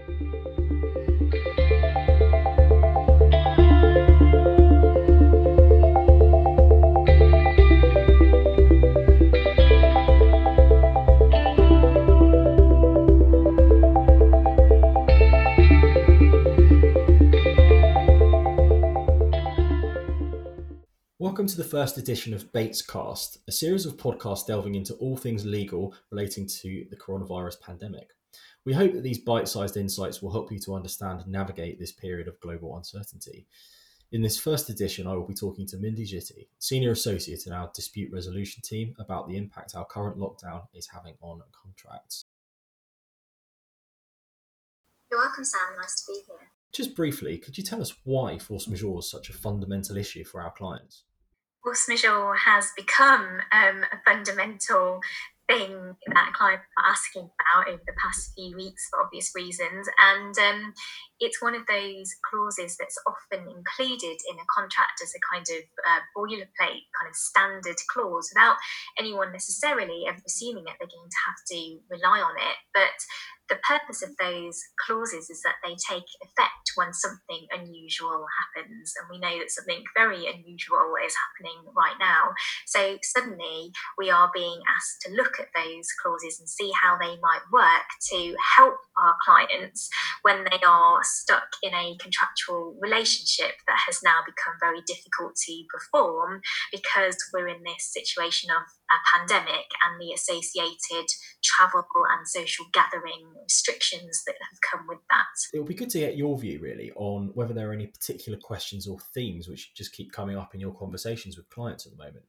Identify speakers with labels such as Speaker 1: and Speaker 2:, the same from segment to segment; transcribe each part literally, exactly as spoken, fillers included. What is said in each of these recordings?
Speaker 1: Welcome to the first edition of Batescast, a series of podcasts delving into all things legal relating to the coronavirus pandemic. We hope that these bite-sized insights will help you to understand and navigate this period of global uncertainty. In this first edition, I will be talking to Mindy Jitty, Senior Associate in our Dispute Resolution team, about the impact our current lockdown is having on contracts.
Speaker 2: You're welcome, Sam. Nice to be here.
Speaker 1: Just briefly, could you tell us why force majeure is such a fundamental issue for our clients?
Speaker 2: Force majeure has become um, a fundamental thing that clients are asking about over the past few weeks for obvious reasons. And um, it's one of those clauses that's often included in a contract as a kind of uh, boilerplate, kind of standard clause without anyone necessarily ever assuming that they're going to have to rely on it. But the purpose of those clauses is that they take effect when something unusual happens. And we know that something very unusual is happening right now. So suddenly we are being asked to look at those clauses and see how they might work to help our clients when they are stuck in a contractual relationship that has now become very difficult to perform because we're in this situation of a pandemic and the associated travel and social gathering restrictions that have come with that.
Speaker 1: It would be good to get your view really on whether there are any particular questions or themes which just keep coming up in your conversations with clients at the moment.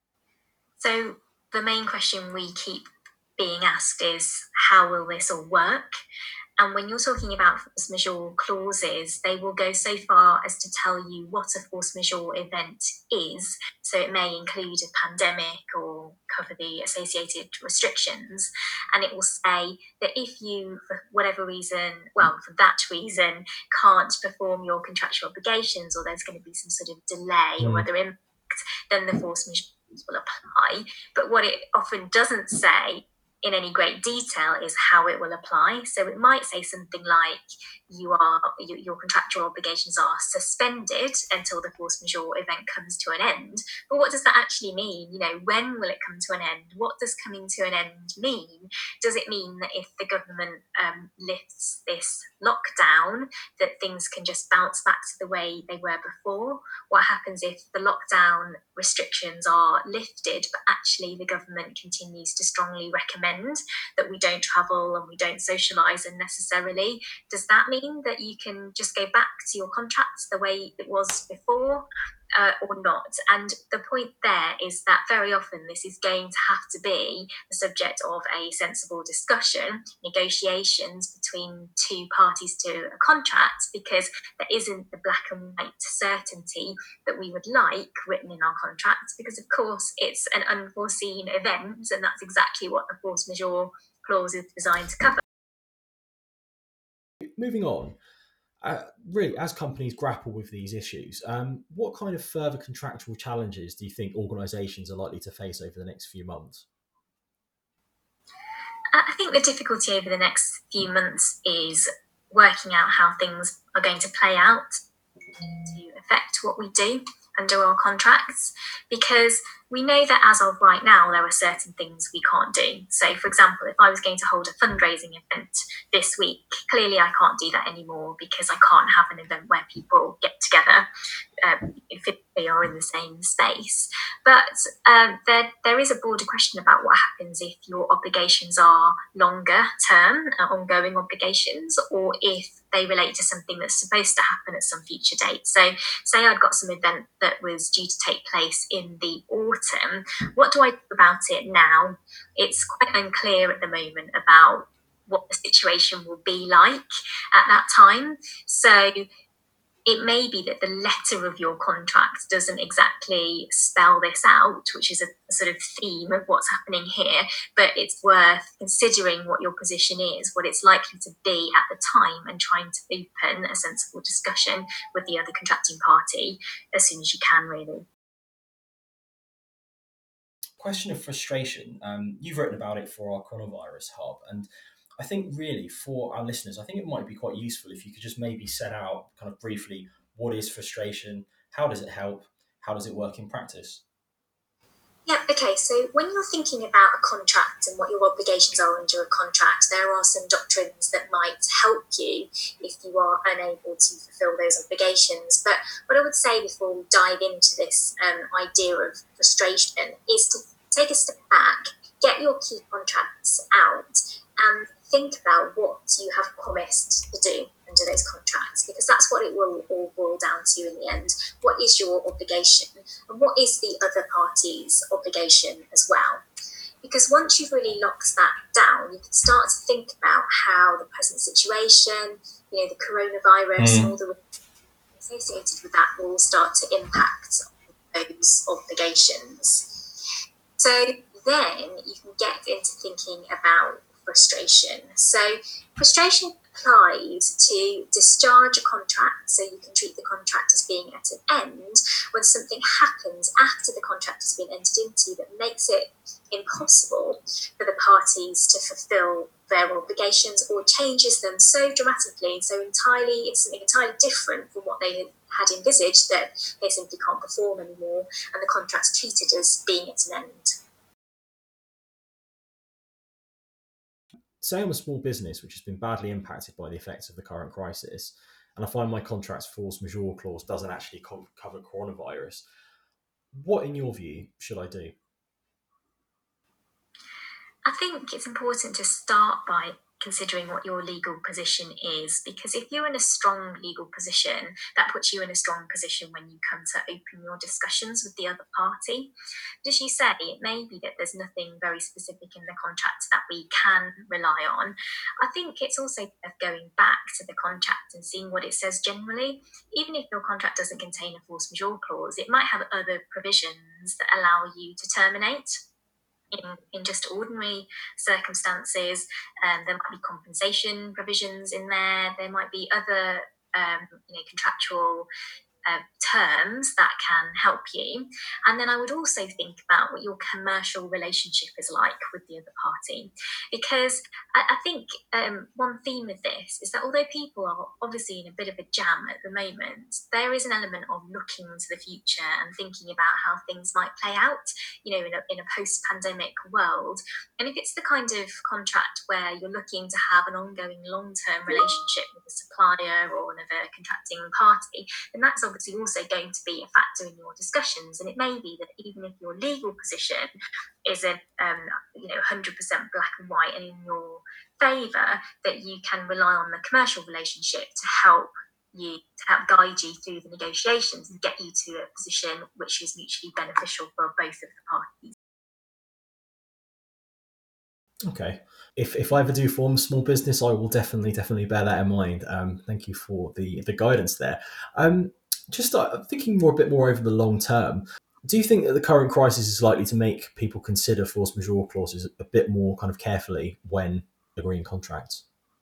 Speaker 2: So the main question we keep being asked is, how will this all work? And when you're talking about force majeure clauses, they will go so far as to tell you what a force majeure event is. So it may include a pandemic or cover the associated restrictions. And it will say that if you, for whatever reason, well, for that reason, can't perform your contractual obligations, or there's going to be some sort of delay mm. or other impact, then the force majeure will apply. But what it often doesn't say in any great detail is how it will apply. So it might say something like you are you, your contractual obligations are suspended until the force majeure event comes to an end. But what does that actually mean? You know, when will it come to an end? What does coming to an end mean? Does it mean that if the government um, lifts this lockdown, that things can just bounce back to the way they were before? What happens if the lockdown restrictions are lifted, but actually the government continues to strongly recommend that we don't travel and we don't socialise unnecessarily? Does that mean that you can just go back to your contracts the way it was before? Uh, or not? And the point there is that very often this is going to have to be the subject of a sensible discussion, negotiations between two parties to a contract, because there isn't the black and white certainty that we would like written in our contracts, because of course it's an unforeseen event, and that's exactly what the force majeure clause is designed to cover.
Speaker 1: Moving on. Uh, really, as companies grapple with these issues, um, what kind of further contractual challenges do you think organisations are likely to face over the next few months?
Speaker 2: I think the difficulty over the next few months is working out how things are going to play out to affect what we do under our contracts, because we know that as of right now there are certain things we can't do. So for example, if I was going to hold a fundraising event this week, clearly I can't do that anymore because I can't have an event where people get together um, if they are in the same space. But um, there, there is a broader question about what happens if your obligations are longer term, uh, ongoing obligations, or if they relate to something that's supposed to happen at some future date. So say I'd got some event that was due to take place in the autumn. What do I do about it now? It's quite unclear at the moment about what the situation will be like at that time. So it may be that the letter of your contract doesn't exactly spell this out, which is a, a sort of theme of what's happening here, but it's worth considering what your position is, what it's likely to be at the time, and trying to open a sensible discussion with the other contracting party as soon as you can, really.
Speaker 1: Question of frustration. Um, you've written about it for our coronavirus hub, and I think really for our listeners, I think it might be quite useful if you could just maybe set out kind of briefly what is frustration, how does it help, how does it work in practice?
Speaker 2: Yeah, okay, so when you're thinking about a contract and what your obligations are under a contract, there are some doctrines that might help you if you are unable to fulfill those obligations. But what I would say before we dive into this um, idea of frustration is to take a step back, get your key contracts out, and think about what you have promised to do under those contracts, because that's what it will all boil down to in the end. What is your obligation, and what is the other party's obligation as well? Because once you've really locked that down, you can start to think about how the present situation, you know, the coronavirus mm. and all the associated with that will start to impact those obligations. So then you can get into thinking about frustration. So frustration applies to discharge a contract, so you can treat the contract as being at an end when something happens after the contract has been entered into that makes it impossible for the parties to fulfill their obligations, or changes them so dramatically, so entirely it's something entirely different from what they had envisaged, that they simply can't perform anymore and the contract's treated as being at an end.
Speaker 1: Say I'm a small business which has been badly impacted by the effects of the current crisis, and I find my contract's force majeure clause doesn't actually co- cover coronavirus. What, in your view, should I do?
Speaker 2: I think it's important to start by considering what your legal position is, because if you're in a strong legal position, that puts you in a strong position when you come to open your discussions with the other party. But as you say, it may be that there's nothing very specific in the contract that we can rely on. I think it's also worth going back to the contract and seeing what it says generally. Even if your contract doesn't contain a force majeure clause, it might have other provisions that allow you to terminate In, in just ordinary circumstances. Um, there might be compensation provisions in there. There might be other um, you know, contractual uh, terms that can help you. And then I would also think about what your commercial relationship is like with the other party, because I, I think um, one theme of this is that although people are obviously in a bit of a jam at the moment, there is an element of looking to the future and thinking about how things might play out, you know, in a, in a post-pandemic world. And if it's the kind of contract where you're looking to have an ongoing long-term relationship with a supplier or another contracting party, then that's obviously also going to be a factor in your discussions. And it may be that even if your legal position isn't um, you know, one hundred percent black and white and in your favour, that you can rely on the commercial relationship to help you, to help guide you through the negotiations and get you to a position which is mutually beneficial for both of the parties.
Speaker 1: Okay. If if I ever do form a small business, I will definitely definitely bear that in mind. Um, thank you for the the guidance there. Um, just uh, thinking more a bit more over the long term. Do you think that the current crisis is likely to make people consider force majeure clauses a bit more kind of carefully when agreeing contracts?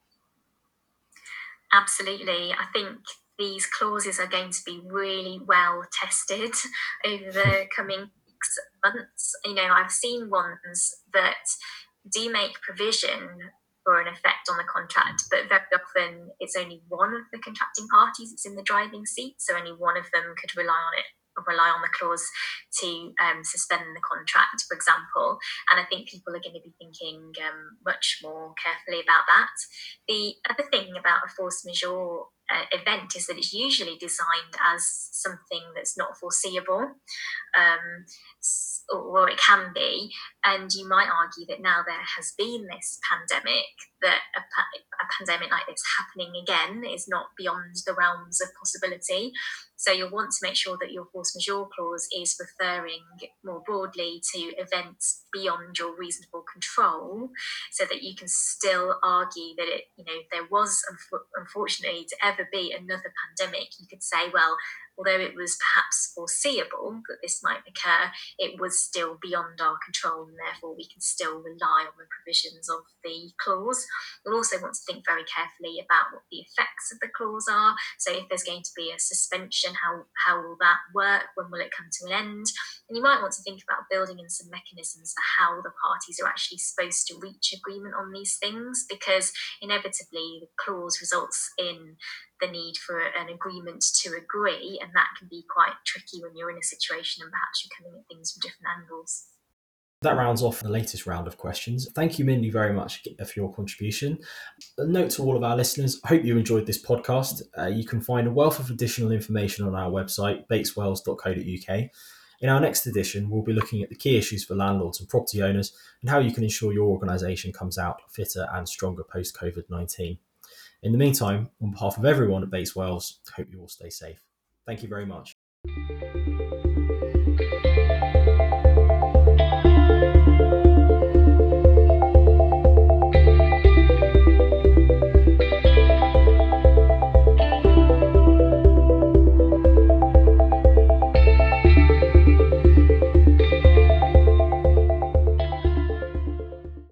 Speaker 2: Absolutely. I think these clauses are going to be really well tested over the coming weeks, months. You know, I've seen ones that do make provision for an effect on the contract, but very often it's only one of the contracting parties that's in the driving seat, so only one of them could rely on it, rely on the clause to um, suspend the contract, for example. And I think people are going to be thinking um, much more carefully about that. The other thing about a force majeure uh, event is that it's usually designed as something that's not foreseeable. Um, or it can be, and you might argue that now there has been this pandemic, that a, a pandemic like this happening again is not beyond the realms of possibility. So you'll want to make sure that your force majeure clause is referring more broadly to events beyond your reasonable control, so that you can still argue that it, you know, there was unfortunately to ever be another pandemic. You could say, well, although it was perhaps foreseeable that this might occur, it was still beyond our control, and therefore we can still rely on the provisions of the clause. We'll also want to think very carefully about what the effects of the clause are. So if there's going to be a suspension, how, how will that work? When will it come to an end? And you might want to think about building in some mechanisms for how the parties are actually supposed to reach agreement on these things, because inevitably the clause results in the need for an agreement to agree, and that can be quite tricky when you're in a situation and perhaps you're coming at things from different angles.
Speaker 1: That rounds off the latest round of questions. Thank you, Mindy, very much for your contribution. A note to all of our listeners, I hope you enjoyed this podcast. Uh, you can find a wealth of additional information on our website, bates wells dot co dot uk. In our next edition, we'll be looking at the key issues for landlords and property owners and how you can ensure your organisation comes out fitter and stronger post-COVID nineteen. In the meantime, on behalf of everyone at Bates Wells, I hope you all stay safe. Thank you very much.